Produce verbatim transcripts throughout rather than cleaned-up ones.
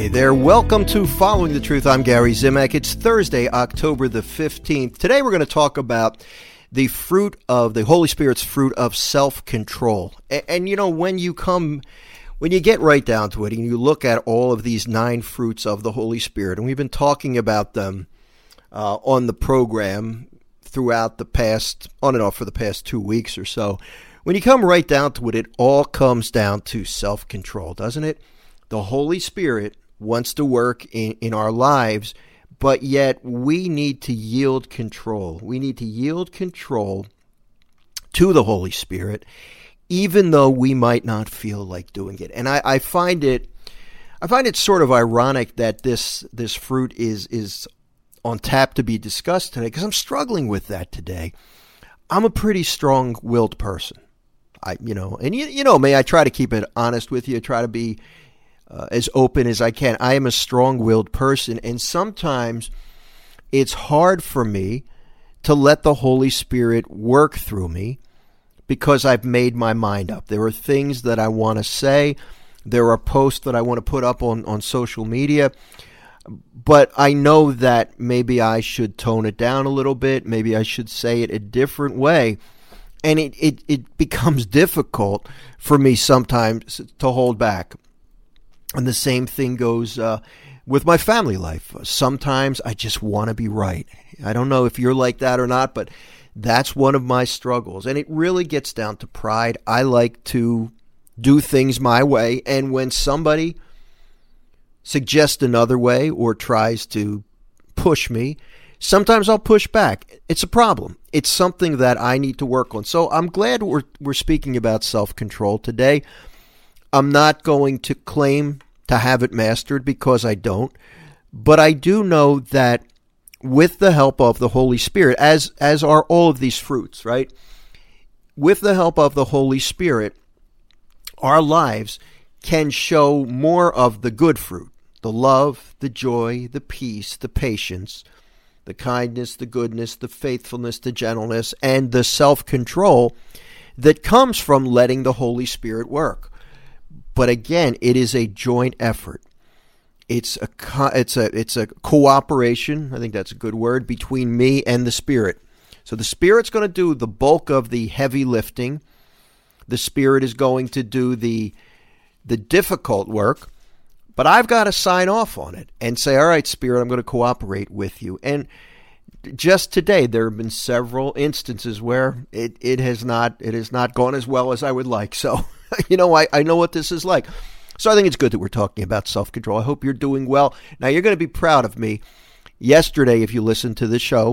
there. Welcome to Following the Truth. I'm Gary Zimak. It's Thursday, October the fifteenth. Today we're going to talk about the fruit of the Holy Spirit's fruit of self-control. And, and you know, when you come, when you get right down to it and you look at all of these nine fruits of the Holy Spirit, and we've been talking about them uh, on the program throughout the past, on and off for the past two weeks or so. When you come right down to it, it all comes down to self-control, doesn't it? The Holy Spirit wants to work in, in our lives, but yet we need to yield control. We need to yield control to the Holy Spirit, even though we might not feel like doing it. And I, I find it, I find it sort of ironic that this this fruit is is on tap to be discussed today, because I'm struggling with that today. I'm a pretty strong-willed person. I, you know, and you, you know me, I try to keep it honest with you. I try to be Uh, as open as I can. I am a strong-willed person, and sometimes it's hard for me to let the Holy Spirit work through me because I've made my mind up. There are things that I want to say. There are posts that I want to put up on, on social media, but I know that maybe I should tone it down a little bit. Maybe I should say it a different way. And it, it, it becomes difficult for me sometimes to hold back. And the same thing goes uh, with my family life. Sometimes I just want to be right. I don't know if you're like that or not, but that's one of my struggles. And it really gets down to pride. I like to do things my way. And when somebody suggests another way or tries to push me, sometimes I'll push back. It's a problem. It's something that I need to work on. So I'm glad we're we're speaking about self-control today. I'm not going to claim to have it mastered because I don't, but I do know that with the help of the Holy Spirit, as as are all of these fruits, right? With the help of the Holy Spirit, our lives can show more of the good fruit, the love, the joy, the peace, the patience, the kindness, the goodness, the faithfulness, the gentleness, and the self-control that comes from letting the Holy Spirit work. But again, it is a joint effort. It's a it's a it's a cooperation. I think that's a good word, between me and the Spirit. So the Spirit's going to do the bulk of the heavy lifting. The Spirit is going to do the the difficult work. But I've got to sign off on it and say, "All right, Spirit, I'm going to cooperate with you." And just today, there have been several instances where it, it has not it has not gone as well as I would like. So, you know, I, I know what this is like. So I think it's good that we're talking about self-control. I hope you're doing well. Now, you're going to be proud of me. Yesterday, if you listened to the show,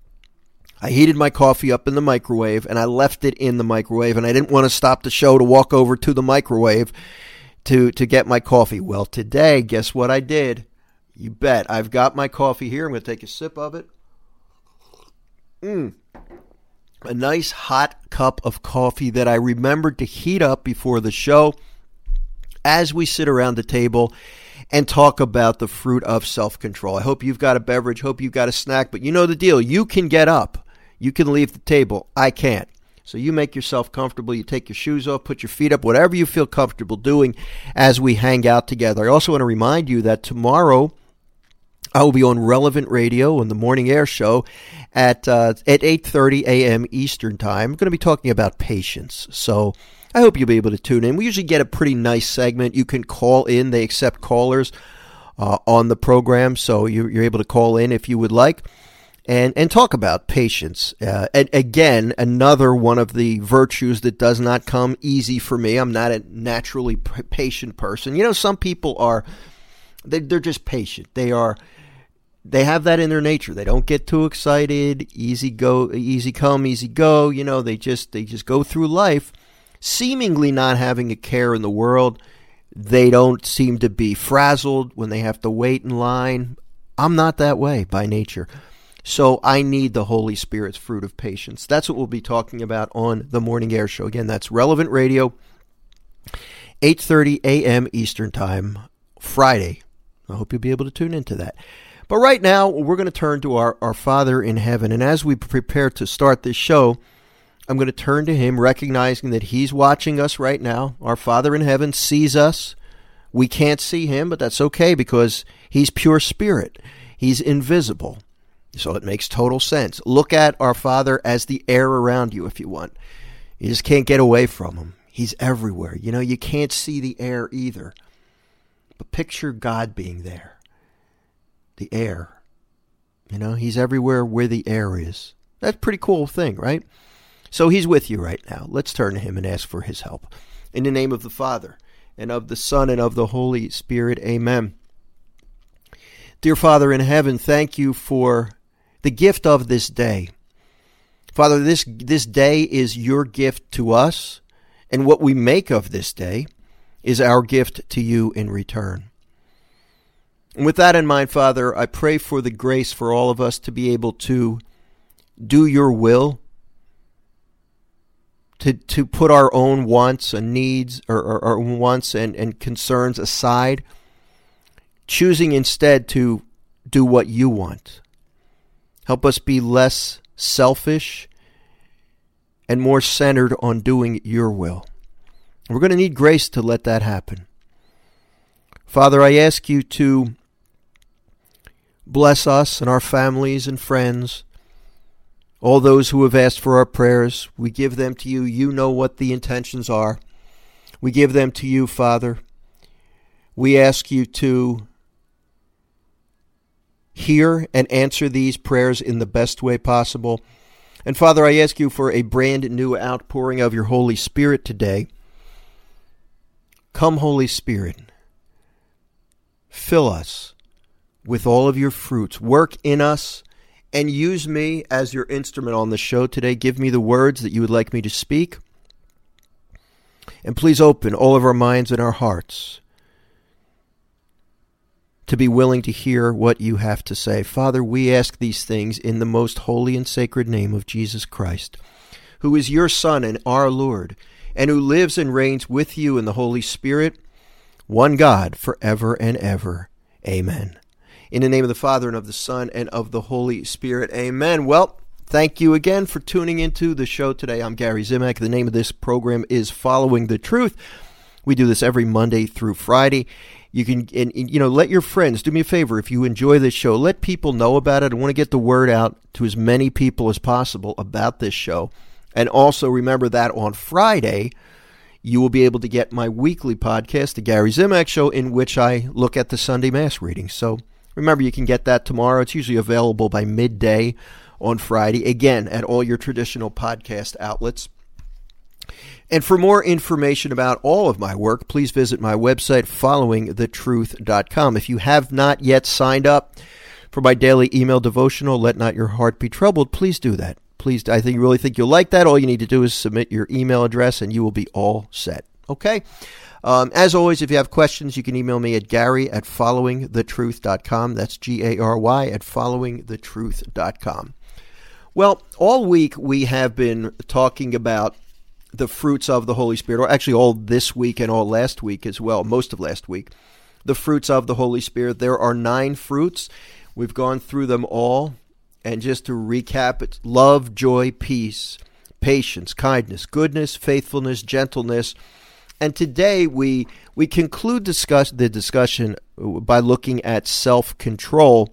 I heated my coffee up in the microwave, and I left it in the microwave, and I didn't want to stop the show to walk over to the microwave to, to get my coffee. Well, today, guess what I did? You bet. I've got my coffee here. I'm going to take a sip of it. Mm. A nice hot cup of coffee that I remembered to heat up before the show as we sit around the table and talk about the fruit of self-control. I hope you've got a beverage, hope you've got a snack, but you know the deal. You can get up. You can leave the table. I can't. So you make yourself comfortable. You take your shoes off, put your feet up, whatever you feel comfortable doing as we hang out together. I also want to remind you that tomorrow I will be on Relevant Radio on the Morning Air Show at uh, at eight thirty a.m. Eastern Time. I'm going to be talking about patience. So I hope you'll be able to tune in. We usually get a pretty nice segment. You can call in. They accept callers uh, on the program, so you're, you're able to call in if you would like and, and talk about patience. Uh, and again, another one of the virtues that does not come easy for me. I'm not a naturally p- patient person. You know, some people are, they, they're just patient. They are... They have that in their nature. They don't get too excited, easy go, easy come, easy go. You know, they just they just go through life seemingly not having a care in the world. They don't seem to be frazzled when they have to wait in line. I'm not that way by nature. So I need the Holy Spirit's fruit of patience. That's what we'll be talking about on the Morning Air Show. Again, that's Relevant Radio, eight thirty a.m. Eastern Time, Friday. I hope you'll be able to tune into that. But right now, we're going to turn to our, our Father in heaven. And as we prepare to start this show, I'm going to turn to him, recognizing that he's watching us right now. Our Father in heaven sees us We can't see him, but that's okay because he's pure spirit. He's invisible. So it makes total sense. Look at our Father as the air around you if you want. You just can't get away from him. He's everywhere. You know, you can't see the air either. But picture God being there. The air. You know, he's everywhere where the air is. That's a pretty cool thing, right? So he's with you right now. Let's turn to him and ask for his help. In the name of the Father, and of the Son, and of the Holy Spirit, amen. Dear Father in heaven, thank you for the gift of this day. Father, this, this day is your gift to us, and what we make of this day is our gift to you in return. And with that in mind, Father, I pray for the grace for all of us to be able to do your will, to to put our own wants and needs, or, or, or wants and, and concerns aside, choosing instead to do what you want. Help us be less selfish and more centered on doing your will. We're going to need grace to let that happen. Father, I ask you to bless us and our families and friends, all those who have asked for our prayers. We give them to you. You know what the intentions are. We give them to you, Father. We ask you to hear and answer these prayers in the best way possible. And Father, I ask you for a brand new outpouring of your Holy Spirit today. Come, Holy Spirit, fill us with all of your fruits. Work in us and use me as your instrument on the show today. Give me the words that you would like me to speak. And please open all of our minds and our hearts to be willing to hear what you have to say. Father, we ask these things in the most holy and sacred name of Jesus Christ, who is your Son and our Lord, and who lives and reigns with you in the Holy Spirit, one God, forever and ever. Amen. In the name of the Father, and of the Son, and of the Holy Spirit. Amen. Well, thank you again for tuning into the show today. I'm Gary Zimak. The name of this program is Following the Truth. We do this every Monday through Friday. You can, and, you know, let your friends, do me a favor, if you enjoy this show, let people know about it. I want to get the word out to as many people as possible about this show. And also remember that on Friday, you will be able to get my weekly podcast, The Gary Zimak Show, in which I look at the Sunday Mass readings. So remember, you can get that tomorrow. It's usually available by midday on Friday, again, at all your traditional podcast outlets. And for more information about all of my work, please visit my website, following the truth dot com. If you have not yet signed up for my daily email devotional, Let Not Your Heart Be Troubled, please do that. Please, I think you really think you'll like that. All you need to do is submit your email address, and you will be all set. Okay? Um, as always, if you have questions, you can email me at Gary at following the truth dot com. That's G A R Y at following the truth dot com. Well, all week we have been talking about the fruits of the Holy Spirit, or actually all this week and all last week as well, most of last week, the fruits of the Holy Spirit. There are nine fruits. We've gone through them all. And just to recap, it's love, joy, peace, patience, kindness, goodness, faithfulness, gentleness. And today we we conclude discuss the discussion by looking at self-control.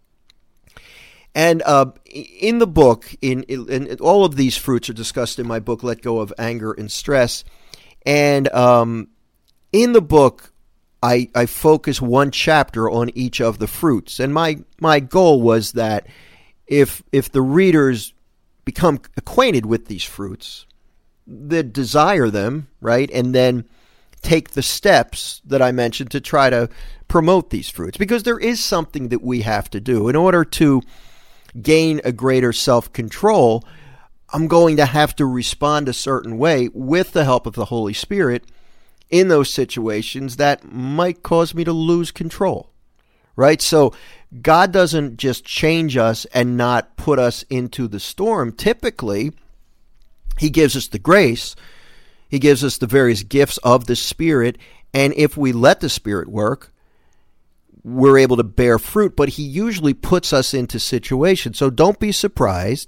And uh, in the book, in, in, in all of these fruits are discussed in my book, Let Go of Anger and Stress. And um, in the book, I, I focus one chapter on each of the fruits. And my, my goal was that if if the readers become acquainted with these fruits, they desire them, right, and then take the steps that I mentioned to try to promote these fruits. Because there is something that we have to do. In order to gain a greater self-control, I'm going to have to respond a certain way with the help of the Holy Spirit in those situations that might cause me to lose control, right? So God doesn't just change us and not put us into the storm. Typically, he gives us the grace. He gives us the various gifts of the Spirit. And if we let the Spirit work, we're able to bear fruit. But he usually puts us into situations. So don't be surprised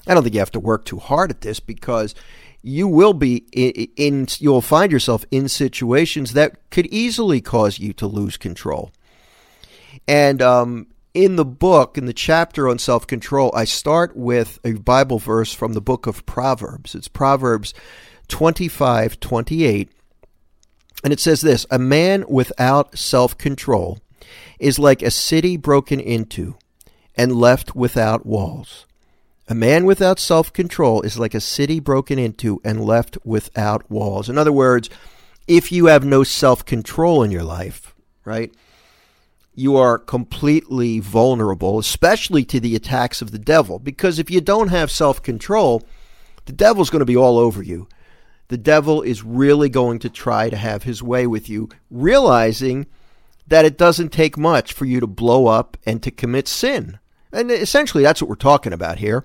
I don't think you have to work too hard at this, because you will be in, in you'll find yourself in situations that could easily cause you to lose control. And um, in the book, in the chapter on self-control, I start with a Bible verse from the book of Proverbs. It's Proverbs twenty-five twenty-eight. And it says this: "A man without self-control is like a city broken into and left without walls." A man without self-control is like a city broken into and left without walls. In other words, if you have no self-control in your life, right, you are completely vulnerable, especially to the attacks of the devil. Because if you don't have self-control, the devil's going to be all over you. The devil is really going to try to have his way with you, realizing that it doesn't take much for you to blow up and to commit sin. And essentially, that's what we're talking about here.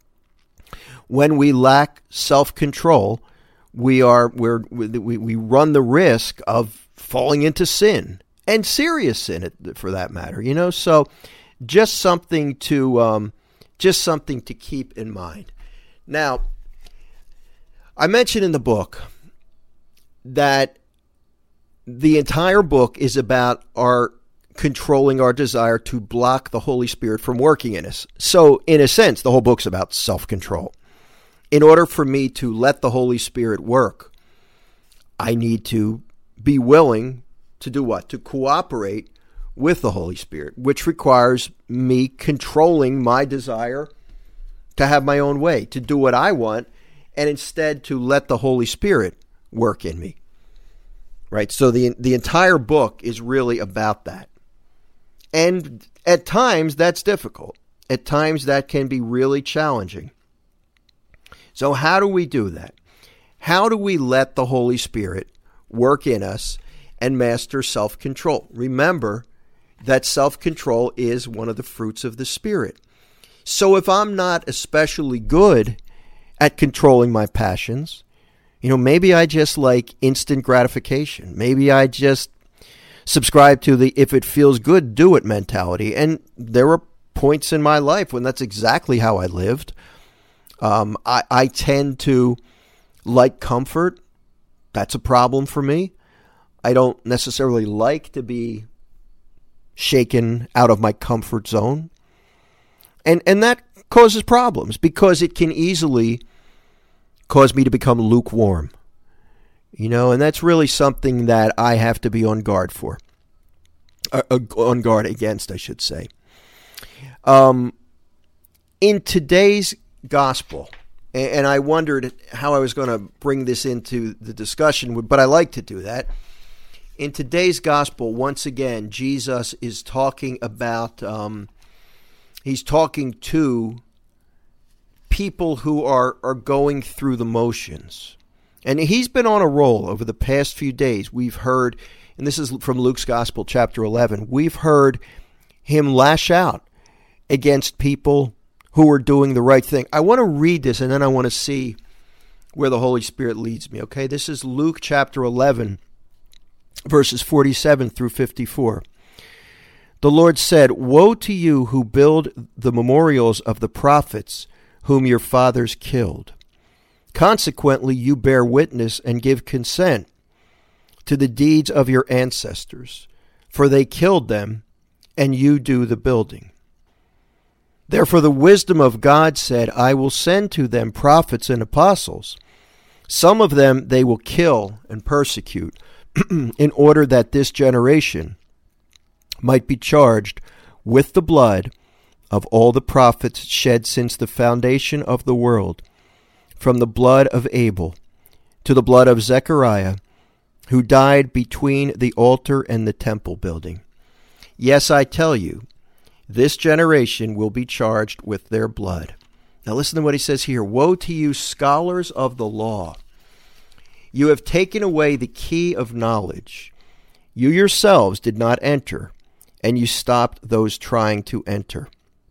When we lack self-control, we are we're, we we run the risk of falling into sin, and serious sin, for that matter. You know, so just something to um, just something to keep in mind. Now, I mentioned in the book that the entire book is about our controlling our desire to block the Holy Spirit from working in us. So, in a sense, the whole book's about self-control. In order for me to let the Holy Spirit work, I need to be willing to do what? To cooperate with the Holy Spirit, which requires me controlling my desire to have my own way, to do what I want, and instead to let the Holy Spirit work in me. Right? So the the entire book is really about that. And at times that's difficult. At times that can be really challenging. So how do we do that? How do we let the Holy Spirit work in us and master self-control? Remember that self-control is one of the fruits of the Spirit. So if I'm not especially good at controlling my passions, you know, maybe I just like instant gratification. Maybe I just subscribe to the if it feels good, do it mentality. And there were points in my life when that's exactly how I lived. Um, I, I tend to like comfort. That's a problem for me. I don't necessarily like to be shaken out of my comfort zone. And and that causes problems because it can easily cause me to become lukewarm. You know, and that's really something that I have to be on guard for. Uh, uh, on guard against, I should say. Um, in today's gospel, and I wondered how I was going to bring this into the discussion, but I like to do that. In today's gospel, once again, Jesus is talking about, um, he's talking to people who are, are going through the motions. And he's been on a roll over the past few days. We've heard, and this is from Luke's Gospel, chapter eleven, we've heard him lash out against people who are doing the right thing. I want to read this, and then I want to see where the Holy Spirit leads me, okay? This is Luke chapter eleven, verses forty-seven through fifty-four. The Lord said, "Woe to you who build the memorials of the prophets whom your fathers killed. Consequently, you bear witness and give consent to the deeds of your ancestors, for they killed them, and you do the building. Therefore the wisdom of God said, I will send to them prophets and apostles. Some of them they will kill and persecute, in order that this generation might be charged with the blood of all the prophets shed since the foundation of the world, from the blood of Abel to the blood of Zechariah, who died between the altar and the temple building. Yes, I tell you, this generation will be charged with their blood." Now listen to what he says here. "Woe to you, scholars of the law! You have taken away the key of knowledge. You yourselves did not enter, and you stopped those trying to enter."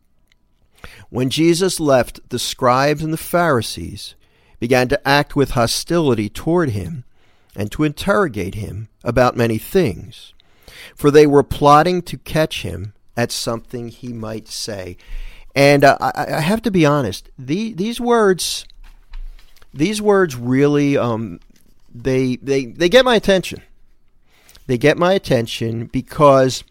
When Jesus left, the scribes and the Pharisees began to act with hostility toward him and to interrogate him about many things, for they were plotting to catch him at something he might say. And uh, I, I have to be honest, the, these words, these words really, um, they, they, they get my attention. They get my attention because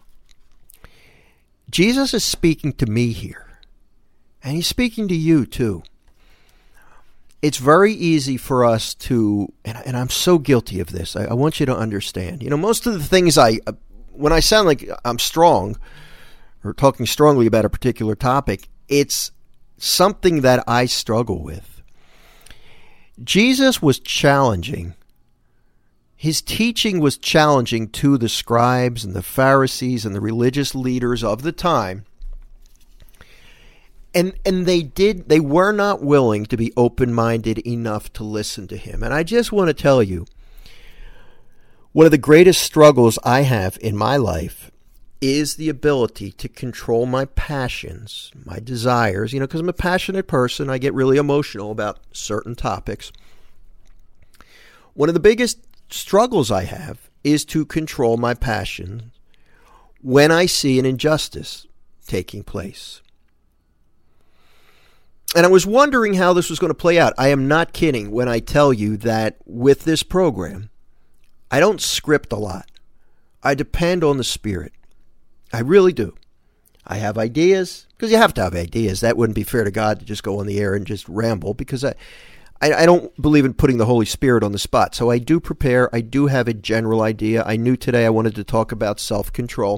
Jesus is speaking to me here, and he's speaking to you too. It's very easy for us to, and, and I'm so guilty of this. I, I want you to understand. You know, most of the things I, uh, when I sound like I'm strong or talking strongly about a particular topic, it's something that I struggle with. Jesus was challenging. His teaching was challenging to the scribes and the Pharisees and the religious leaders of the time. And and they did they were not willing to be open-minded enough to listen to him. And I just want to tell you, one of the greatest struggles I have in my life is the ability to control my passions, my desires, you know, because I'm a passionate person. I get really emotional about certain topics. One of the biggest struggles I have is to control my passion when I see an injustice taking place. And I was wondering how this was going to play out. I am not kidding when I tell you that with this program, I don't script a lot. I depend on the Spirit. I really do. I have ideas, because you have to have ideas. That wouldn't be fair to God to just go on the air and just ramble, because I, I, I don't believe in putting the Holy Spirit on the spot. So I do prepare. I do have a general idea. I knew today I wanted to talk about self-control.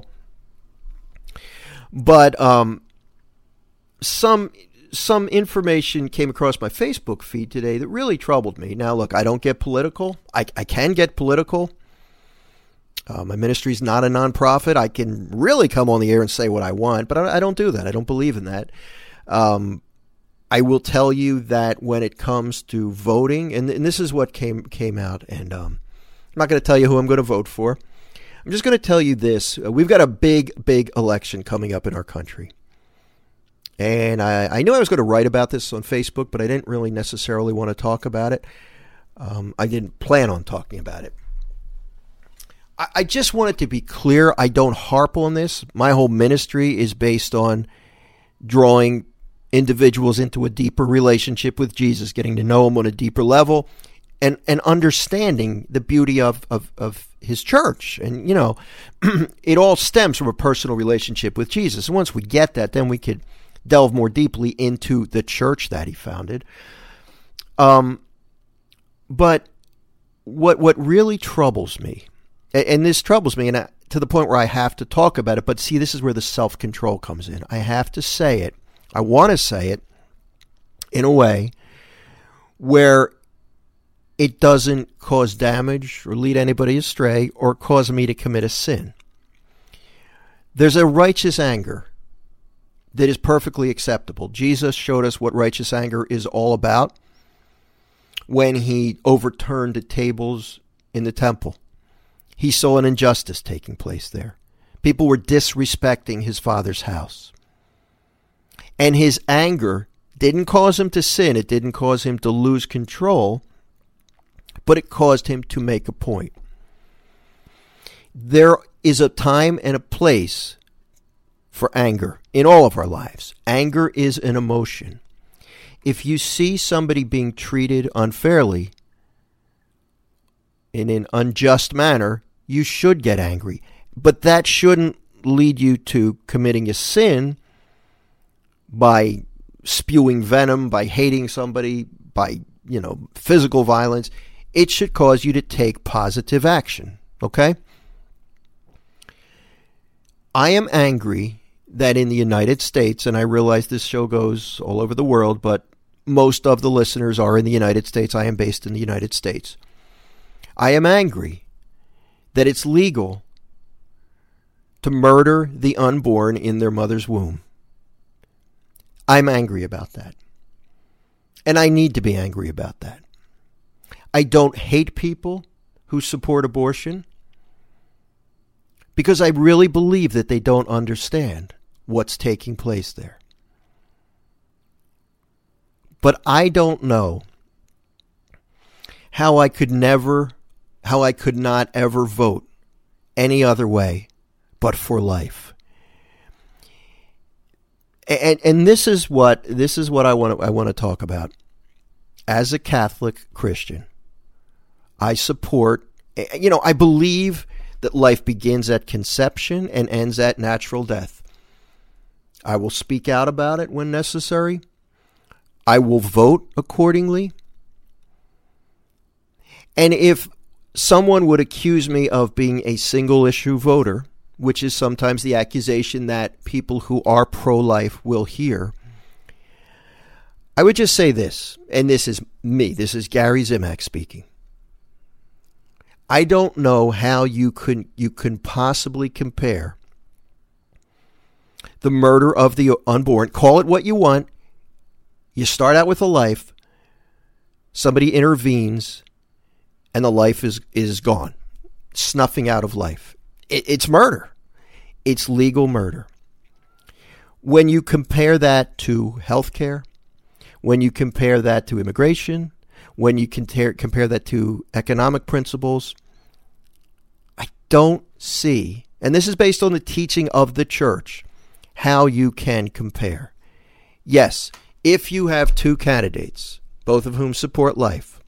But um, some... Some information came across my Facebook feed today that really troubled me. Now, look, I don't get political. I, I can get political. Uh, my ministry is not a nonprofit. I can really come on the air and say what I want, but I, I don't do that. I don't believe in that. Um, I will tell you that when it comes to voting, and, and this is what came came out, and um, I'm not going to tell you who I'm going to vote for. I'm just going to tell you this. Uh, we've got a big, big election coming up in our country. And I, I knew I was going to write about this on Facebook, but I didn't really necessarily want to talk about it. Um, I didn't plan on talking about it. I, I just wanted to be clear. I don't harp on this. My whole ministry is based on drawing individuals into a deeper relationship with Jesus, getting to know him on a deeper level, and, and understanding the beauty of, of, of his church. And, you know, it all stems from a personal relationship with Jesus. And once we get that, then we could delve more deeply into the church that he founded. Um, but what what really troubles me, and, and this troubles me, and I, to the point where I have to talk about it, but see, this is where the self-control comes in. I have to say it. I want to say it in a way where it doesn't cause damage or lead anybody astray or cause me to commit a sin. There's a righteous anger that is perfectly acceptable. Jesus showed us what righteous anger is all about when he overturned the tables in the temple. He saw an injustice taking place there. People were disrespecting his Father's house. And his anger didn't cause him to sin. It didn't cause him to lose control, but it caused him to make a point. There is a time and a place for anger in all of our lives. Anger is an emotion. If you see somebody being treated unfairly in an unjust manner, you should get angry. But that shouldn't lead you to committing a sin by spewing venom, by hating somebody, by, you know, physical violence. It should cause you to take positive action, okay? I am angry that in the United States, and I realize this show goes all over the world, but most of the listeners are in the United States. I am based in the United States. I am angry that it's legal to murder the unborn in their mother's womb. I'm angry about that. And I need to be angry about that. I don't hate people who support abortion because I really believe that they don't understand what's taking place there. But I don't know how I could never, how I could not ever vote any other way but for life. And and this is what this is what I want to I want to talk about. As a Catholic Christian, I support, you know, I believe that life begins at conception and ends at natural death. I will speak out about it when necessary. I will vote accordingly. And if someone would accuse me of being a single issue voter, which is sometimes the accusation that people who are pro-life will hear, I would just say this, and this is me, this is Gary Zimak speaking. I don't know how you could you can possibly compare the murder of the unborn, call it what you want. You start out with a life, somebody intervenes, and the life is, is gone, snuffing out of life. It, it's murder. It's legal murder. When you compare that to healthcare, when you compare that to immigration, when you compare, compare that to economic principles, I don't see, and this is based on the teaching of the church, how you can compare. Yes, if you have two candidates, both of whom support life,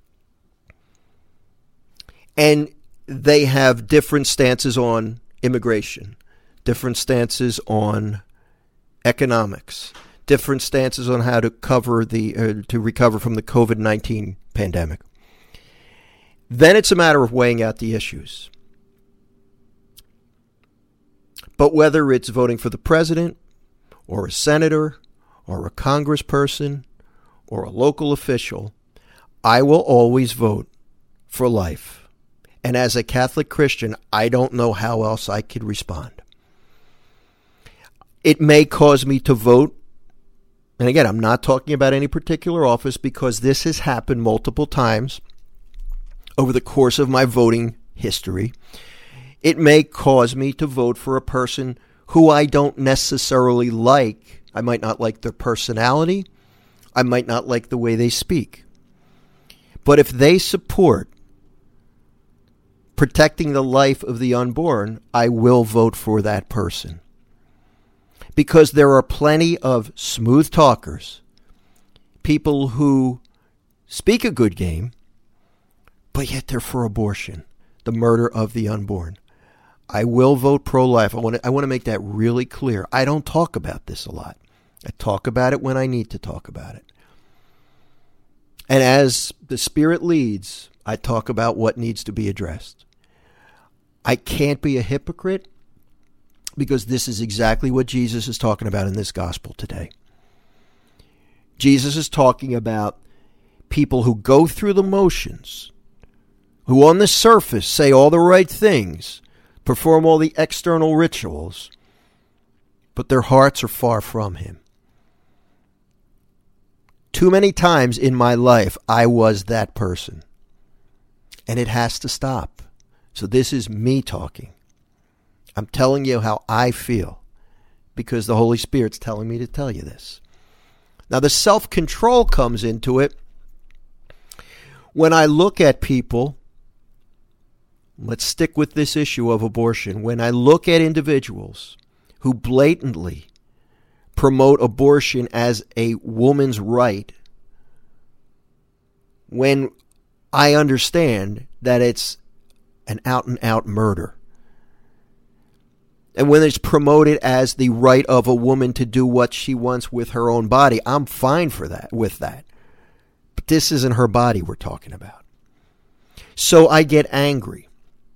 and they have different stances on immigration, different stances on economics, different stances on how to cover the uh, to recover from the covid nineteen pandemic, then it's a matter of weighing out the issues. But whether it's voting for the president or a senator or a congressperson or a local official, I will always vote for life. And as a Catholic Christian, I don't know how else I could respond. It may cause me to vote. And again, I'm not talking about any particular office because this has happened multiple times over the course of my voting history. It may cause me to vote for a person who I don't necessarily like. I might not like their personality. I might not like the way they speak. But if they support protecting the life of the unborn, I will vote for that person. Because there are plenty of smooth talkers, people who speak a good game, but yet they're for abortion, the murder of the unborn. I will vote pro-life. I want to, I want to make that really clear. I don't talk about this a lot. I talk about it when I need to talk about it. And as the Spirit leads, I talk about what needs to be addressed. I can't be a hypocrite because this is exactly what Jesus is talking about in this gospel today. Jesus is talking about people who go through the motions, who on the surface say all the right things, perform all the external rituals, but their hearts are far from him. Too many times in my life, I was that person. And it has to stop. So this is me talking. I'm telling you how I feel because the Holy Spirit's telling me to tell you this. Now, the self-control comes into it when I look at people. Let's stick with this issue of abortion. When I look at individuals who blatantly promote abortion as a woman's right, when I understand that it's an out-and-out murder, and when it's promoted as the right of a woman to do what she wants with her own body, I'm fine for that, with that. But this isn't her body we're talking about. So I get angry.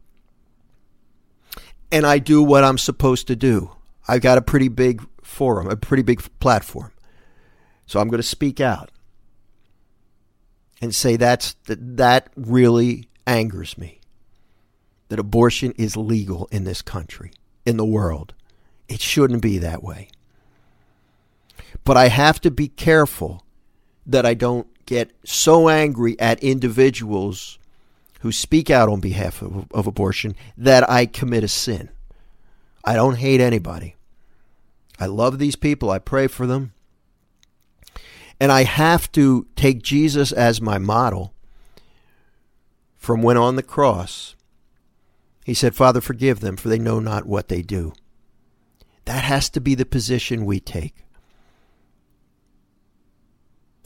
And I do what I'm supposed to do. I've got a pretty big forum, a pretty big platform. So I'm going to speak out and say that's that, that really angers me. That abortion is legal in this country, in the world. It shouldn't be that way. But I have to be careful that I don't get so angry at individuals who speak out on behalf of, of abortion that I commit a sin. I don't hate anybody. I love these people. I pray for them. And I have to take Jesus as my model from when on the cross he said, Father, forgive them, for they know not what they do. That has to be the position we take.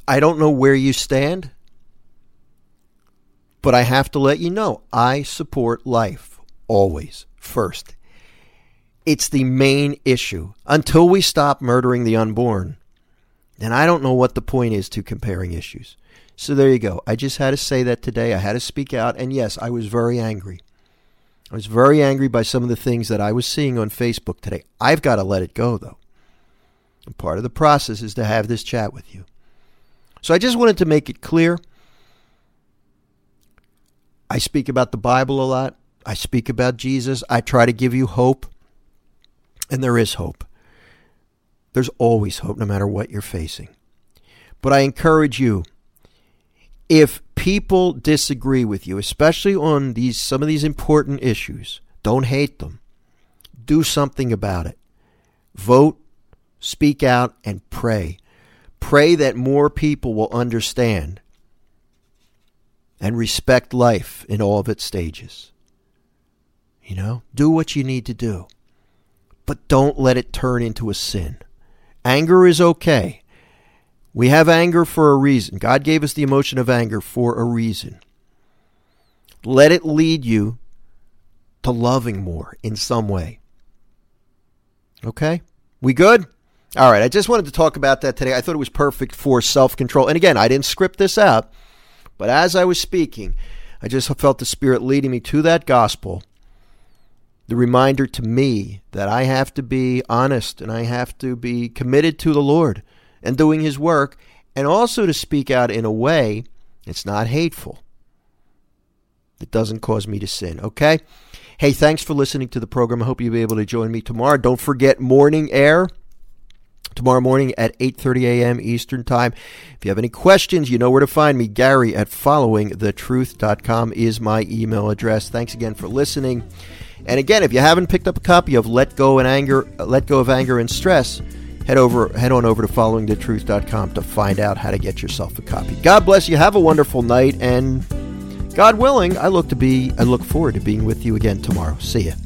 I don't know where you stand, but I have to let you know, I support life always first. It's the main issue. Until we stop murdering the unborn, then I don't know what the point is to comparing issues. So there you go. I just had to say that today. I had to speak out. And yes, I was very angry. I was very angry by some of the things that I was seeing on Facebook today. I've got to let it go, though. And part of the process is to have this chat with you. So I just wanted to make it clear. I speak about the Bible a lot. I speak about Jesus. I try to give you hope. And there is hope. There's always hope, no matter what you're facing. But I encourage you, if people disagree with you, especially on these some of these important issues, don't hate them. Do something about it. Vote, speak out, and pray. Pray that more people will understand and respect life in all of its stages. You know, do what you need to do. But don't let it turn into a sin. Anger is okay. We have anger for a reason. God gave us the emotion of anger for a reason. Let it lead you to loving more in some way. Okay? We good? All right, I just wanted to talk about that today. I thought it was perfect for self-control. And again, I didn't script this out, but as I was speaking, I just felt the Spirit leading me to that gospel, the reminder to me that I have to be honest and I have to be committed to the Lord and doing His work, and also to speak out in a way that's not hateful, that doesn't cause me to sin, okay? Hey, thanks for listening to the program. I hope you'll be able to join me tomorrow. Don't forget morning air tomorrow morning at eight thirty a.m. Eastern Time. If you have any questions, you know where to find me. Gary at following the truth dot com is my email address. Thanks again for listening. And again, if you haven't picked up a copy of Let Go and Anger, Let Go of Anger and Stress, head over, head on over to following the truth dot com to find out how to get yourself a copy. God bless you. Have a wonderful night, and God willing, I look to be, I look forward to being with you again tomorrow. See ya.